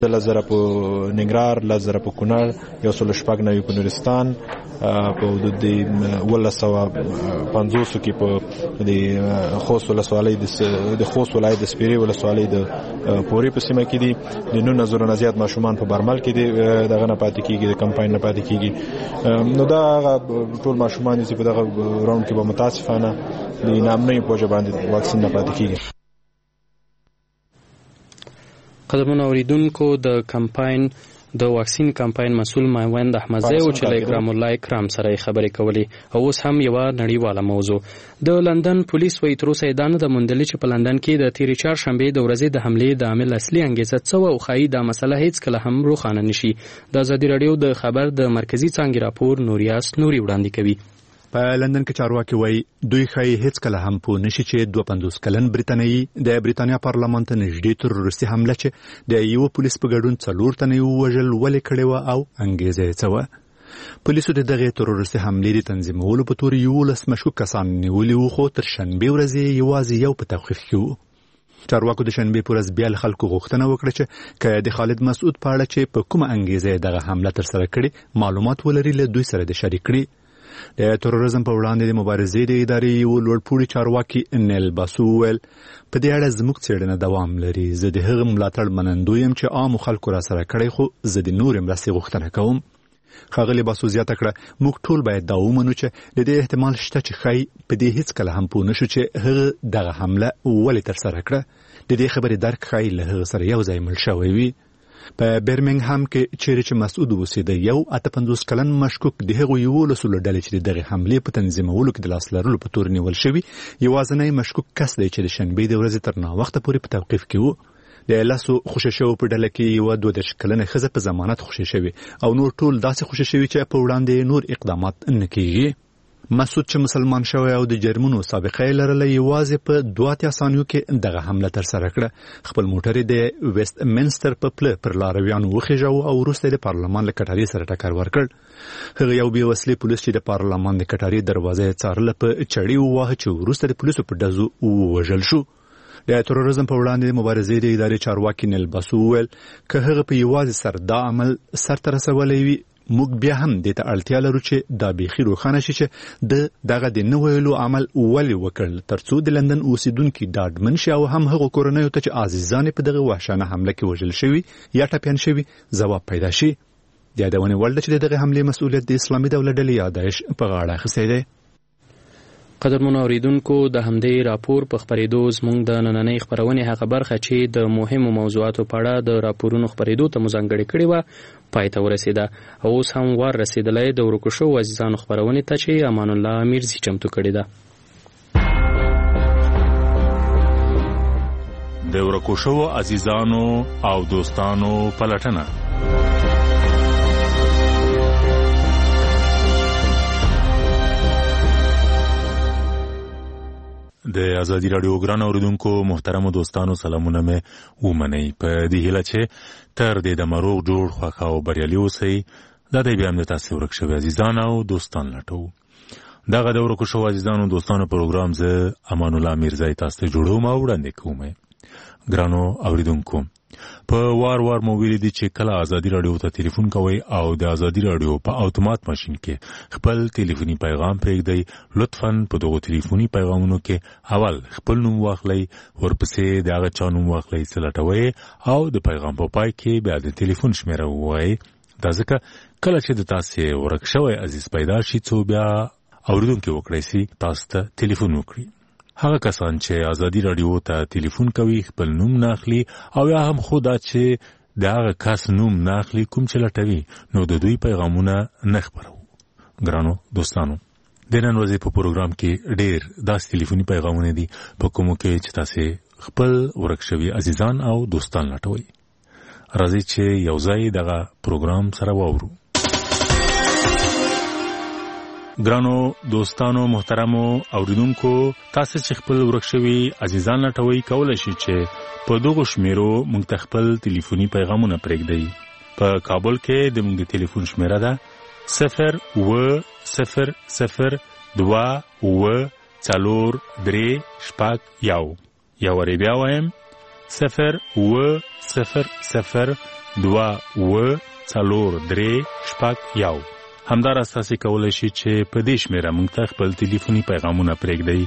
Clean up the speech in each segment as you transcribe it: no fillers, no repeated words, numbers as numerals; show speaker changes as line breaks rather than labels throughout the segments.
10,000 په ننګرهار، 10,000 په کونړ، 196 په نورستان، په حدود د 1,250 کې په د خوست ولسوالۍ د خوست ولایت د سپیرې ولسوالۍ د پورې په سیمه کې دي. د 9,000 نه زیات ماشومان په برمل کې دي دغه نه پاتې کیږي، د کمپاین نه پاتې کیږي. نو دا ټول ماشومان چې په دغه راوند کې به متاسفانه د نامنۍ په وجه باندې واکسین نه پاتې کیږي.
قدرمنو اوریدونکو، د واکسین کمپاین مسؤل مایوند احمدزی او چې له اکرام الله اکرام سره خبرې کولې. او اوس هم یوه نړیواله موضوع. د لندن پولیس وایي تر اوسه یې دا نه ده موندلې چې په لندن کې د تېرې چهارشنبې د ورځې د حملې د عامل اصلي انګېزه څه وه او ښایي دا مسله هېڅکله هم روښانه نه شي. د ازادي راډیو د خبر د مرکزي څانګې راپور نوریاس نوري وړاندې کوي.
په لندن کې چارواکي وایي دوی ښایي هېڅکله هم پوه نشي چې 52 کلن بریتانیایي د بریتانیا پارلمان ته نږدې تروریستي حمله چې د یوه پولیس په ګډون 4 تنه یې ووژل ولې کړې وه او انګېزه یې څه وه. پولیسو د دغې تروریستي حملې د تنظیمولو په تور 11 مشکوک کسان نیولي وو، خو تر شنبې ورځې یوازې یو په توقیف کې وو. چارواکو د شنبې په ورځ بیا له خلکو غوښتنه وکړه چې که د خالد مسعود په اړه چې په کومه انګېزه یې دغه حمله ترسره کړې معلومات ولري له دوی سره د شریک کړي. د تروریزم په وړاندې د مبارزې د ادارې یو لوړپوړي چارواکي نیل باسو وویل په دې اړه زموږ څېړنه دوام لري. زه د هغه ملاتړ منندوی یم چې عامو خلکو را سره کړی، خو زه د نورې مرستې غوښتنه کوم. ښاغلي باسو زیاته کړه موږ ټول باید دا ومنو چې د دې احتمال شته چې ښایي په دې هېڅکله هم پوه نشو چې هغه دغه حمله ولې ترسره کړه. د دې خبرې درک ښایي له هغه سره یو ځای مل شوی وي. په برمنګهام کې چیرې چې مسعود اوسېده یو 58 کلن مشکوک د هغو 11 ډلې چې دغه حملې په تنظیمولو کې د لاس لرلو په تور نیول شوي یوازینی مشکوک کس دی چې د شنبې د ورځې تر ناوخته پورې په توقیف کې و. د 10 خوشي شوو په ډله کې یوه 32 کلنه ښځه په ضمانت خوشي شوې او نور ټول داسې خوشي شوي چې په وړاندې نور اقدامات نه کېږي. مسعود چې مسلمان شوی او د جرمونو سابقه یې لرله یوازې په 2 ثانیو کې دغه حمله ترسره کړه. خپل موټر یې د ویسټ منسټر په پله پر لارویانو وخېژاوه او وروسته یې د پارلمان له کټارې سره ټکر ورکړ. هغه یو بې وسلې پولیس چې د پارلمان د کټارې دروازه یې څارله په چړې وواهه چې وروسته د پولیسو په ډزو ووژل شو. د تروریزم په وړاندې د مبارزې د ادارې چارواکي نیل باسو وویل که هغه په یوازې سر دا عمل سرته رسولی وي موږ بیا هم دې ته اړتیا لرو چې دا بیخي روښانه شي چې دغه د نه ویلو عمل ولې وکړل ترڅو د لندن اوسیدونکي ډاډمن شي او هم هغو کورنیو ته چې عزیزان په دغه وحشانه حمله کې وژل شوي یا ټپیان شوي ځواب پیدا شي. د یادونې وړ ده چې دغه حملې مسؤلیت د اسلامي دولت ډلې یا داعش په غاړه اخیستی دی.
قدرمنو اوریدونکو، د همدې راپور په خپرېدو زموږ د نننۍ خپرونې هغه برخه چې د مهمو موضوعاتو په اړه د راپورونو خپرېدو ته مو ځانګړې کړې وه پای ته ورسېده. اوس هم وار رسېدلی د ورکو شوو عزیزانو خپرونې ته چې امان الله میرزي چمتو کړې ده.
د ورکو شوو عزیزانو او دوستانو پلټنه. د ازادي راډیو ګران اوریدونکو محترمو دوستانو سلامونه مې ومنئ په دې هیله چې تر دې د مروغ جوړ خوښ او بریالي اوسئ. دا دی بیا هم د تاسې ورک شوي عزیزان او دوستان لټوو. دغه د ورکو شوو عزیزانو دوستانو پروګرام زه امان الله میرزی تاسو ته جوړوم او وړاندې کوم. ګرانو اوریدونکو، په وار مو ویلي دي چې کله ازادي راډیو ته ټلیفون کوئ او د ازادي راډیو په اتومات ماشین کې خپل ټلیفوني پیغام پرېږدئ، لطفاً په دغو ټلیفوني پیغامونو کې اول خپل نوم واخلئ، ورپسې د هغه چا نوم واخلئ چې لټوئ او د پیغام په پای کې بیا د ټلیفون شمیره ووایئ. دا ځکه کله چې د تاسې ورک شوی عزیز پیدا شي څو بیا اوریدونکي وکړی سي تاسو ته ټلیفون وکړي. هغه کسان چې ازادي راډیو ته ټلیفون کوي خپل نوم نه اخلي او یا هم خو دا چې د هغه کس نوم نه اخلي کوم چې لټوي نو د دوی پیغامونه نه خپروو. ګرانو دوستانو، د نن ورځې په پروګرام کې ډېر داسې ټلیفوني پیغامونه دي په کومو کې چې تاسې خپل ورک شوي عزیزان او دوستان لټوي. راځئ چې یو ځای دغه پروګرام سره واورو. ګرانو دوستانو محترمو اوریدونکو، تاسو چې خپل ورک شوي عزیزان لټوي کولی شي چې په دغو شمیرو موږ ته خپل ټلیفوني پیغامونه پرېږدئ. په کابل کې د موږ د ټلیفون شمیره ده 080022436. یو وارې بیا وایم 080022436. 0202436 همدارس تاسو کولای شئ چې په دې شمیره موږ ته خپل ټلیفوني پیغامونه پرېږدئ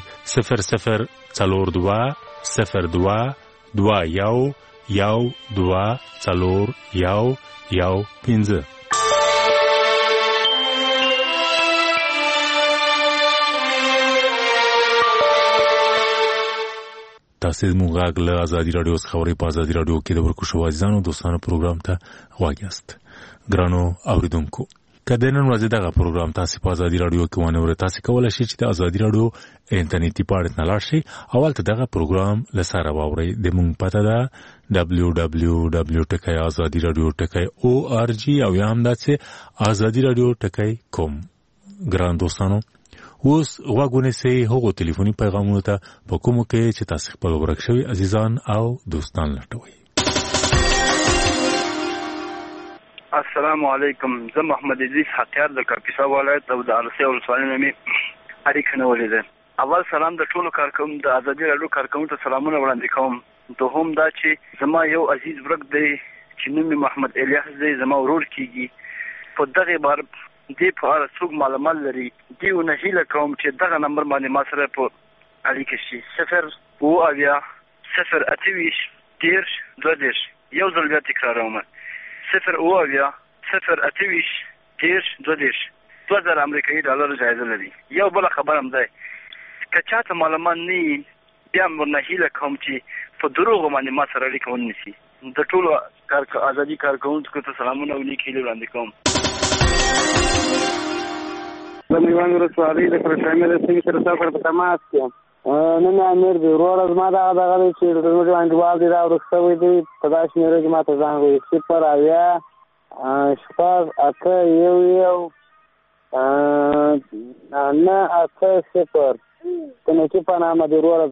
004201241115. تاسو موږ غاګل ازادي رادیو څخه خبرې په ازادي رادیو کې د ورکوشو عزیزانو دوستانو پروګرام ته واګیاست. ګرانو اوریدونکو، کله نن ورځ دغه پروګرام تاسو په ازادي رادیو کې ونه ورته تاسو کولای شئ چې د ازادي رادیو انټرنیټي پاڼې ته لاړ شئ او ولته دغه پروګرام لساره واورئ. د مونږ پته ده www.azadiradio.org او یا هم داسې azadiradio.com. ګران دوستانو، اوس غوږونه سي هغو ټلیفوني پیغامونو ته په کومو کې چې تاسو خپل ورک شوي عزیزان او دوستان لټوي.
السلام علیکم، زه محمد عزیز حقیار د کاپیسا ولایت او د ارسي ولسوالۍ نه مې اړیکه نیولې ده. اول سلام د ټولو کارکوونکو د ازادي رادیو کارکوونکو ته سلامونه وړاندې کوم. دوهم دا چې زما یو عزیز ورک دی چې نوم یې محمد الیاس دی، زما ورور کیږي. په دغه بار دې په اړه څوک معلومات لري دې نه هیله کوم چې دغه نمبر باندې ما سره په اړیکه شي. 028 یو ځل بیا تکراروم 028 امریکایي ډالر جایزه لري. یو بل خبر هم ده که چاته معلومات نه بیا مرنه هیله کوم چې په دروغ باندې ما سره اړیکه ونیسي. د ټولو ازادي کارکوونکو ته سلامونه او نیک هیلې وړاندې کوم.
د میوند ولسوالۍ د پرشامل سیمې سره سفر په تماس کې نن امیر دی ورور زما دغه دی چې زموږ انډیوال دی راوړل شوی دی په داسې شمېره کې ماته زنګ وایي 080 کنکي په نامه دی ورور.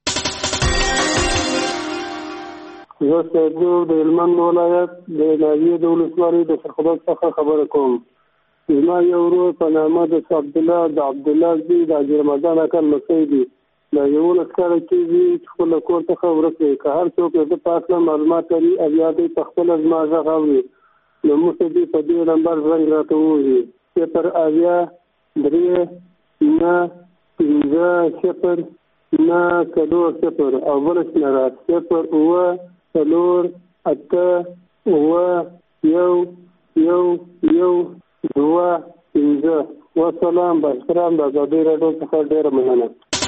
زه سیدو د هلمند ولایت د ناویې د ولسوالۍ د سرخدات څخه خبره کوم. زما یو ورور په نامه د عبدالله زوی د حاجي رمضان اکا لمسی دی. دا 11 کاله کېږي چې خپل کور څخه ورک دی. که هر څوک د په اړه معلومات لري او یا دوی په خپله زما غږ اوري نو موږ ته دې په دې نمبر زنګ راته ووهي 080950940 او بله شمېره 08418111215. والسلام باحترام د ازادي راډیو څخه ډېره مننه.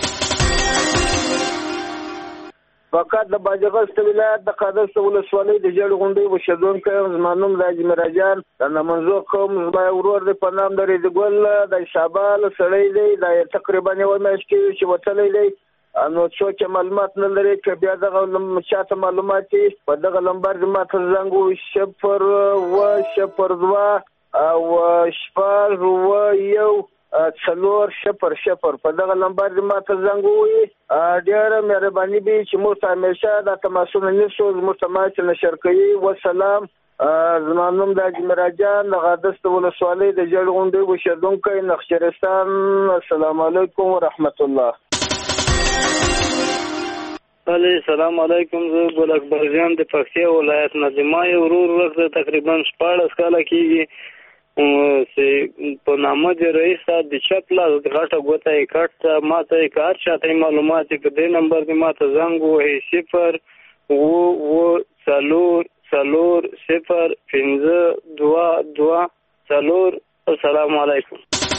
فقط د باجغست ولایت د قادس ولسوالۍ د جړ غونډې وشدونکو زما نوم راځي مراجان د منځو کوم زما ورور د پنام درې د ګل د شابال سړی دی د تقریبا یو میاشت کې چې وتلی دی نو څوک معلومات نه لري چې بیا دغه چاته معلومات په دغه نمبر زما ته زنګ ووهي 0101401 په دغه نمبر زما ته زنګ ووهي. ډېره مهرباني به چې موږ ته همیشه دا تماسونه نیسو زموږ تماس نشر کوي. والسلام. زما نوم د حاجي مراجان د قادس ولسوالۍ د جړ غونډې اوسېدونکی نخچرستان. السلام علیکم ورحمت الله.
السلام علیکم. زه ګل اکبر جان د پکتیا ولایت نه د ما یو ورور ورک تقریبا 14 کاله کېږي په نامه د رئیس صاحب د چپ لاس غټه ګوته یې کټ ماته یې کار چاته معلومات په دې نمبر کې ماته زنګ ووهي 0200522 السلام علیکم.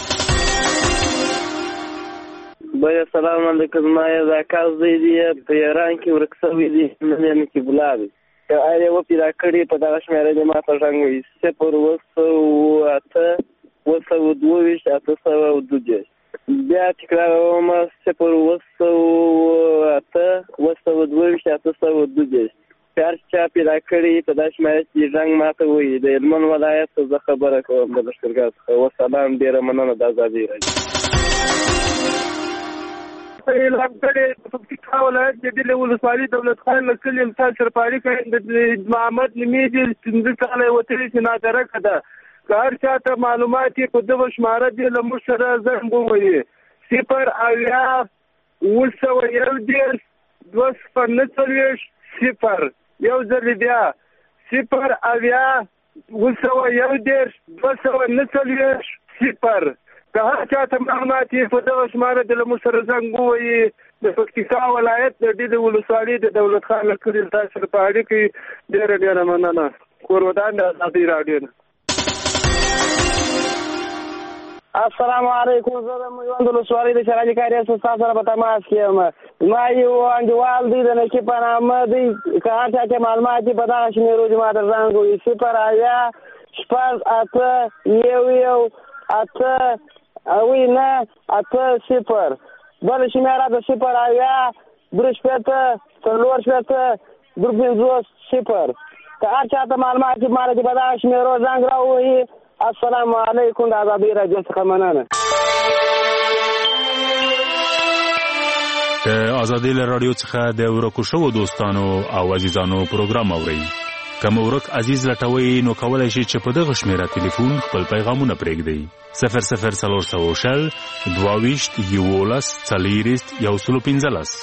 بیا سلام علیکم. ما یې زکاز دی په ایران کې ورک شوی دی مې کې بلابي اړې و پیدا کړې په دغه شمېره د ما ته زنګ ووهي 0202822 بیا تکراروم 0202822 هر چا پیدا کړي په دغه شمېره کې زنګ ما ته ووهي د هلمند ولایت زه خبره کوم د لښکرګاه څخه. والسلام. ډېره مننه د ازادي راډیو.
اعلان کړی په پکتیا ولایت کې د ولسوالۍ دولت خان له کلي مثال سرپاري کوي د محمد نمیدي 15 کاله وتلی چې نادرکه ده. که هر چاته معلومات یې په دغه شماره دی له موږ سره زنګ ووهي 0801240 یو ځل بیا 0801240 210 249 0. که هر چاته معلومات یې په دغه شماره د له موږ سره زنګ ووهي د پکتیکا ولایت د ډیډ ولسوالۍ د دولت خان له کلي تاسو سره په اړیکه کې ډېره مننه. کورودان د ازادي راډیو نه.
السلام علیکم. زه د میوند ولسوالۍ د شراجي کاري اساس سره په تماس کې یم. ما یو انډیوال دی د نکي په نامه دی که هر چا کې معلومات په دغه شمیرو چې ما ته زنګ ووهي 0 شپږ 8 1 8 9 8 0. بل شمیره د 0 3 شپېته 4 شپېته 2 0. که هر چا ته معلومات چې ما ته په دغه شمیرو زنګ راووهي. السلام علیکم. د ازادي راډیو څخه مننه.
د ازادي راډیو څخه د ورکو شوو دوستانو او عزیزانو پروګرام اورئ. که مو ورک عزیز لټوئ نو کولی شئ چې په دغه شمیره تلیفون خپل پیغامونه پرېږدئ. 00400 22 11 40 115.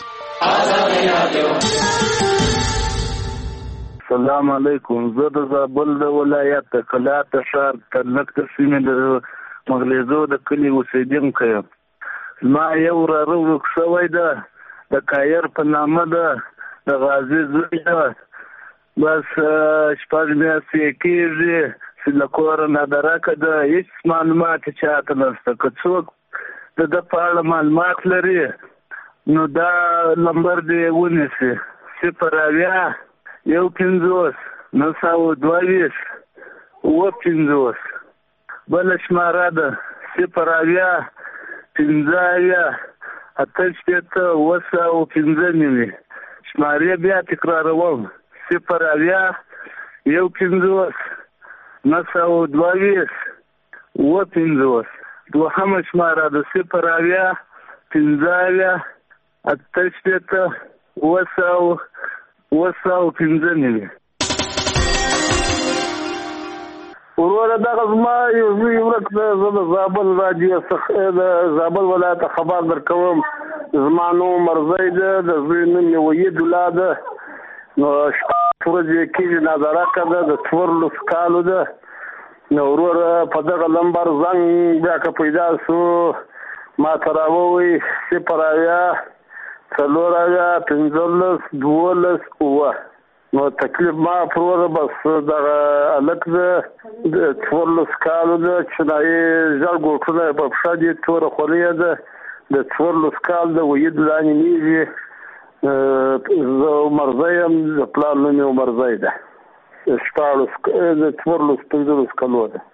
السلام علیکم. زه د زابل د ولایت د کلات ښار ترنک د سیمې د مغلیزو د کلي اوسېدونکی یم. زما یو وراره ورک شوی ده د کایر په نامه ده د غازي زوی ده. بس 6 میاشتې کېږي چې له کوره نادرکه ده. هېڅ معلومات چاته نشته. که څوک د ده په اړه معلومات لري نو دا نمبر دې ونیسي 0 1 922 950. بله شماره ده 0 15 8 915. شمارې بیا تکراروم 0 1 922 950. دوهمه شماره ده 0 15 8 915.
وروره دغه زما یو زوی ورک ده. زه د زابل راډیو څخه د زابل ولایت خبر درکوم. زما نوم مرزی ده. د زوی نوم یې وحید الله ده. نو ورځې کېږي نادرکه ده د 14 کالو ده. نو وروره په دغه لمبر زنګ بیا که پیدا سو ما ته راووایي 0 4 15 12 نو تکلیف ما پروره بس دغه الک ده د 14 کالو ده. چنایي ژړ ګوټونه په پښه دي توره خولۍ ده د 14 کال ده. وحید الله نومېږي. زه مرزی یم. د پلار نوم یې مرزی ده. 14 کالو ده.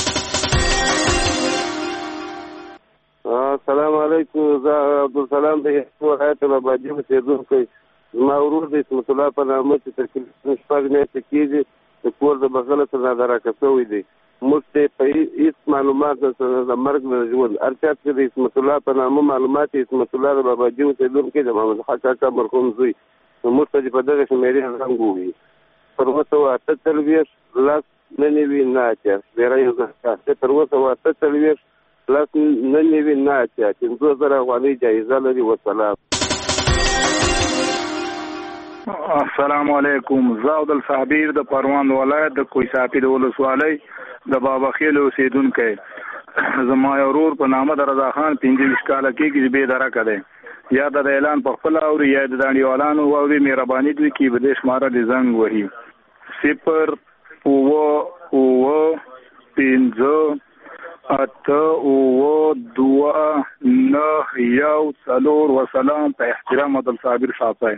السلام علیکم. زه عبدالسلام د ولایت آبادي اوسېدونکی. زما ورور د اسمت الله په نامه چې تقریبا 6 میاشتې کېږي د کور د بغله څخه نادرکه شوی دی. موږ ته په هېڅ معلومات د مرګ د ژوند هر چا چې د اسمت الله په نامه معلومات اسمت الله د آبادي اوسېدونکی د محمد حق کاکا مرحوم زوی. نو موږ ته په دغه شمیرې زنګ ووهي 0 8 9 9 ډېره یو ځای 0 8 9 9 50,000 افغانۍ جایزه لري. وسلام.
السلام علیکم. زه عبدالصابر د پروان ولایت د کوهساپي د ولسوالۍ د بابا خیل اوسېدونکی. زما یو ورور په نامه د رضا خان 25 کاله کېږي چې بېدرکه دی. یا د اعلان په خپله اوري یا د انډیوالانو واوري. مهرباني دوی کې به دې شماره دې زنګ وهي 0 5 8 2 9 1 4. وسلام. په احترام عبدالصابر صاحب.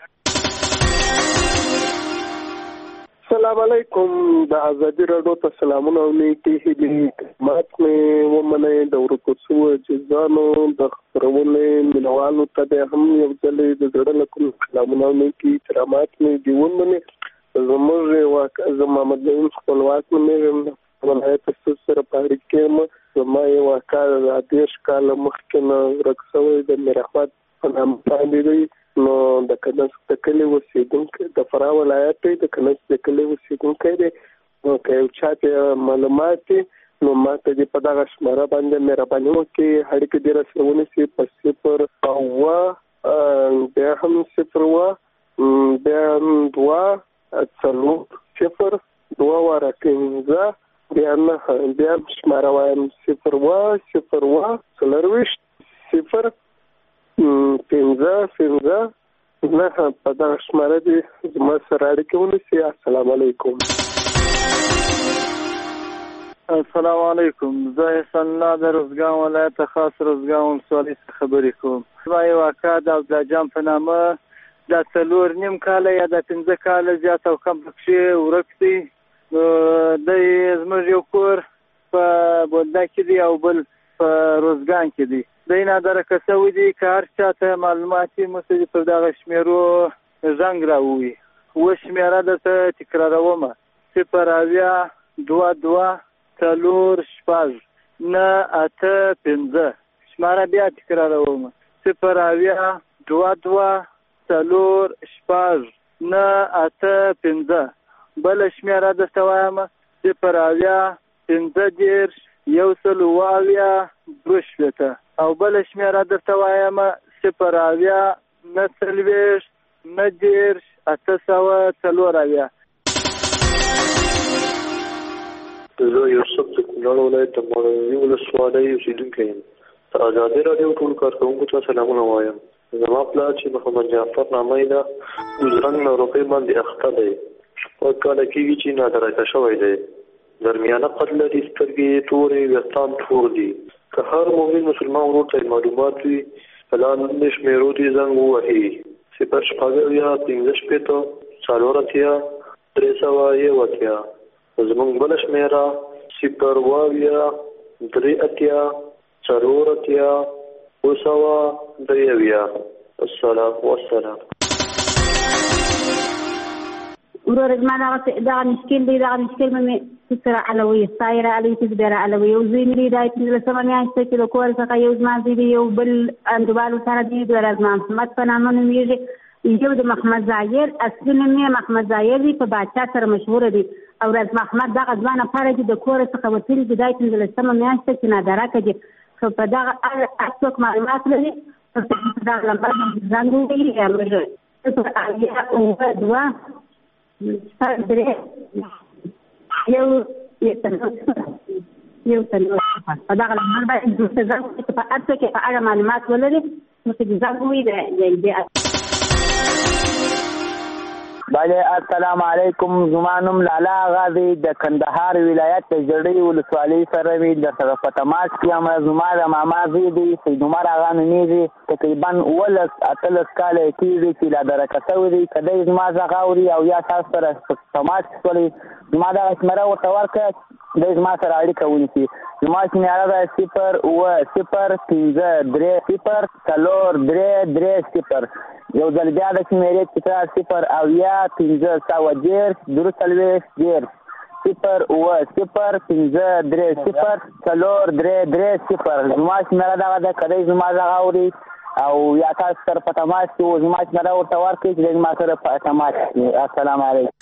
السلام علیکم. د ازادي راډیو ته سلامونه او نیکې هیلې. مات مې ومنئ د ورکو شوو عزیزانو د خپرونې مینوالو ته به هم یو ځل د زړه له کومې سلامونه او نیکې احترامات مې دې ومنئ. زموږ زه محمد نعیم خپلواک نومېږم. ولایت سره په اړیکه کې یم. زما یو اکا د 10 کاله مخکې نه ورک شوی د میراحمد په نامه باندې دی. نو د کنس د کلي اوسېدونکی د فراه ولایت دی. د کنس د کلي اوسېدونکی دی. نو که یو چا ته معلومات دي نو ما ته دې په دغه شماره باندې مهرباني وکړي اړیکې دې راسره ونیسي په 0 بیا هم 0 بیا 2 4 2 واره 15 بیا 9 بیا شماره وایم 0 و 0 و 40 0 15 9 په دغه شماره دي زما سره اړیکه ونیسئ. السلام علیکم.
السلام علیکم. زه احسان الله د روزګان ولایت خاص روزګان ولسوالۍ څخه خبرې کوم. زما یو اکا د عبدالله جان په نامه دا 4.5 کاله یا د 15 کاله زیات او کم پکې ورک دی. د زموږ یو کور په بولده کې دی او بل په روزګان کې دی. د نه درکه شوی دی که هر چاته معلوماتي مسجد پر دغه شمیرو زنګ راووي. و شمیره درته تکرارومه 0 4 5 9 8 5 شماره بیا تکرارومه 0 2 4 5 9 8 5 بل شمیره درته وایم 0 15 1 او بل شمیره درته وایم 0 9 9 8
زه یوسف د کونړ ولایت د ماڼوګي ولسوالۍ اوسېدونکی یم. د ازادي راډیو ټولو کارکوونکو ته سلامونه وایم. زما پلار چې محمد جعفر نامه یې ده ګوزرنګ ناروغۍ باندې اخته دی. 6 کاله کېږي چې نادرکه شوی دی. درمیانه قد لري، سترګې تورې، ویښتان تور دي. که هر مؤمن مسلمان ورور ته معلومات وي په لاندې شمېرو دې زنګ ووهي 0 15 380 زمونږ بل شمیره 0 والسلام.
ورور ما دغه مشکل دی، دغه مشکل مې فکر علوي صايره علي تدبر علوي وزين لي دایت له سمانه چې د کور څخه یو ځمان دی یو بل اندوالو سره دی د رازمان محمد په نامه نومیږي. یو د محمد زایر اصلي نوم یې محمد زایر دی، په باچا سره مشهور دی او راز محمد دغه ځوان لپاره چې د کور څخه وتلی د دایت له سمانه چې نادره کړي خو په دغه اصل معلومات لري په دغه لپاره ځان دی یا موږ په اړه او دوا یو تنو په دغه لمر باندې د ځان په اړه کې په اړه معلومات ولري نو چې ځان وي د
بله السلام علیکم. زمانم لالا غازی د کندهار ولایت د جړی ولسوالۍ سره وی د سره په تماس کې امر زما د ماما زی دی سید عمر اغا نومیږي تقریبا 18 کال کېږي چې لا درکته وی کله زما زغاوري او یا تاسو سره تماس کولی زما د اسمره او تورکه د زما سره اړیکه ونیسي. زما شمیره ده 0 0 15 0 یو ځل بیا د شمیرې تکرار 0 او یا 15 0 درست 0 0 0 زما شمیره دغه ده کله زما زغاوري او یا تاسو سره په تماس کې زما شمیره ورته ورکړئ چې زما سره په تماس کې. السلام علیکم.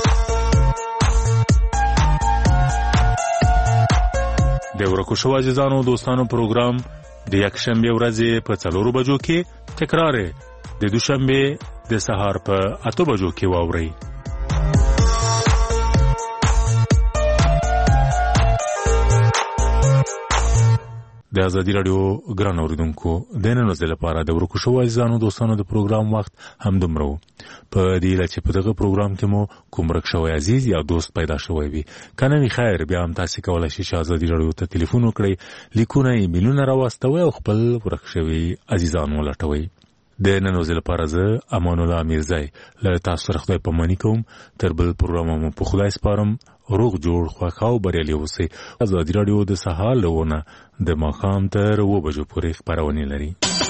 د ورکو شو عزیزانو دوستانو پروګرام د یکشنبه ورځې په 4 بجو کې تکرار د دوشنبه د سهار په 8 بجو کې واوري. د ازادي رادیو ګران اوریدونکو د نن ورځې لپاره د ورکو شو عزیزانو دوستانو د پروګرام وخت هم دومره په دې لچې په دغه پروګرام کې مو کوم ورک شوی عزیز یا دوست پیدا شوی وي کنه وی خیر بیا هم تاسو کولای شئ چې ازادي رادیو ته ټلیفون وکړئ لیکونه ایمیلونه راوستوي او خپل ورک شوی عزیزان ولټوي. د نن ورځې لپاره زه امان الله میرزای له تاسو سره خدای پاماني کوم. تر بل پروګرام مو په خدای سپارم. روغ جوړ خوښاو بریالي اوسئ. ازادي رادیو د سهار لونه د ماښام تر 2 بجو پورې خبرونه لري.